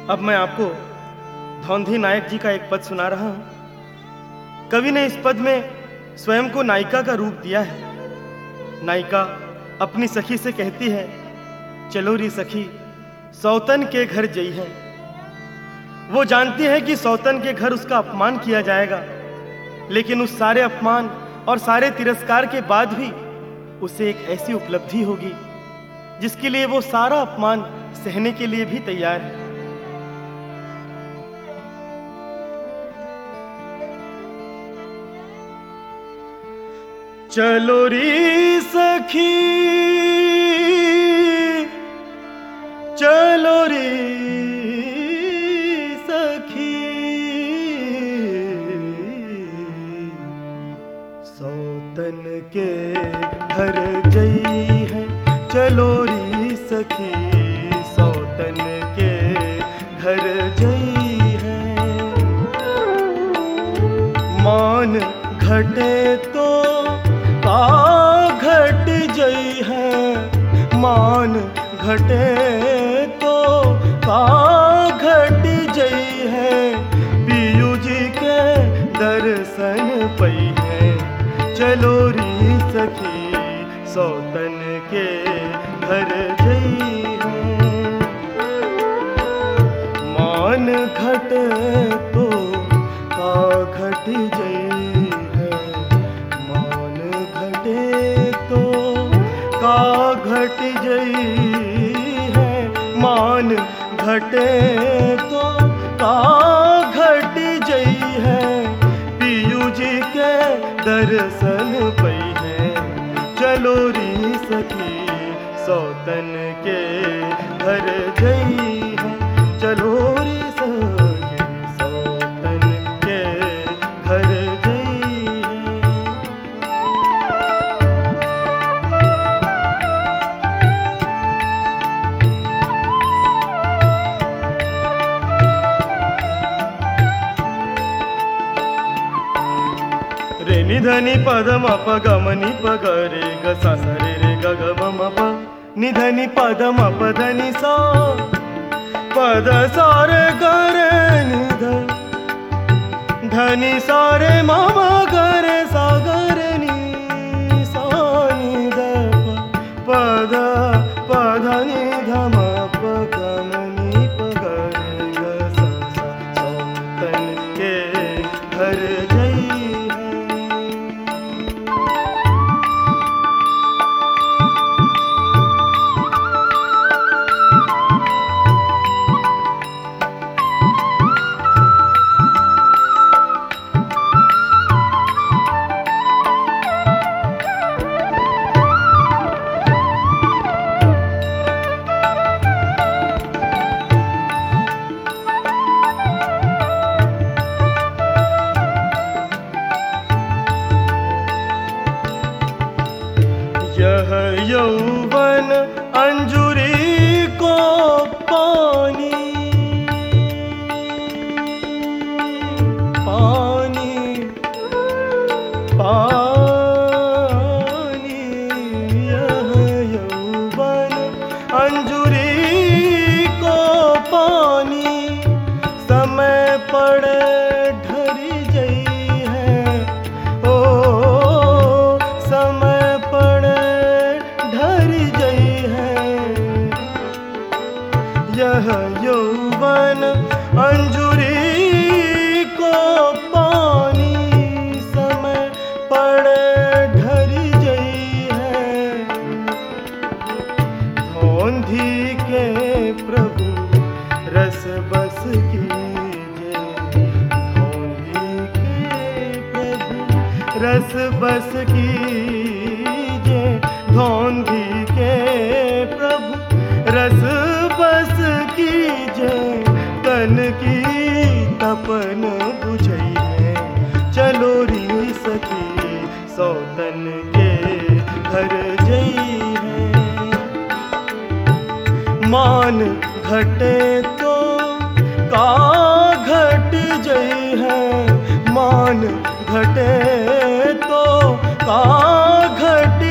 अब मैं आपको धौंधी नायक जी का एक पद सुना रहा हूं। कवि ने इस पद में स्वयं को नायिका का रूप दिया है। नायिका अपनी सखी से कहती है, चलो री सखी सौतन के घर जई है। वो जानती है कि सौतन के घर उसका अपमान किया जाएगा, लेकिन उस सारे अपमान और सारे तिरस्कार के बाद भी उसे एक ऐसी उपलब्धि होगी जिसके लिए वो सारा अपमान सहने के लिए भी तैयार है। चलो री सखी चलो री सखी सौतन के घर जई है। चलो री सखी सौतन के घर जई है। मान घटे तो का घट जई है। मान घटे तो का घट जई है। पियू जी के दर्शन पई है। चलो री सखी सौतन के घर जई है। मान घटे तो का घट जई है। मान घटे तो का घट जई है। मान घटे तो का घट जई है। पियू जी के दर्शन पई है। चलो री सखी सौतन के घर जई है। चलो री सखी सौतन के घर जई है। रे निधनि पदम प गमनि प ग रे ग सा सा रे रे ग ग म म प निधनि पदम प धनि सा पद सा रे ग रे निध धनि सा रे म म ग रे सा ग रे नि सा नि ध प ध प ध नि ध म प ग म नि प ग रे ग सा सा सौतन के घर जई है। यह यौवन अंजुरी को पानी पानी पानी। यह यौवन अंजुरी को पानी समय पड़े ढरी जई है। ओ समय यह यौवन अंजुरी को पानी समय पड़े ढरी जई है। धौंधी के प्रभु रस बस कीजे। धौंधी के प्रभु रस बस कीजे। धौंधी के प्रभु रस बस कीजे। तन की तपन बुझई है। चलो री सखी सौतन के घर जई है। मान घटे तो का घट जई है। मान घटे तो का घट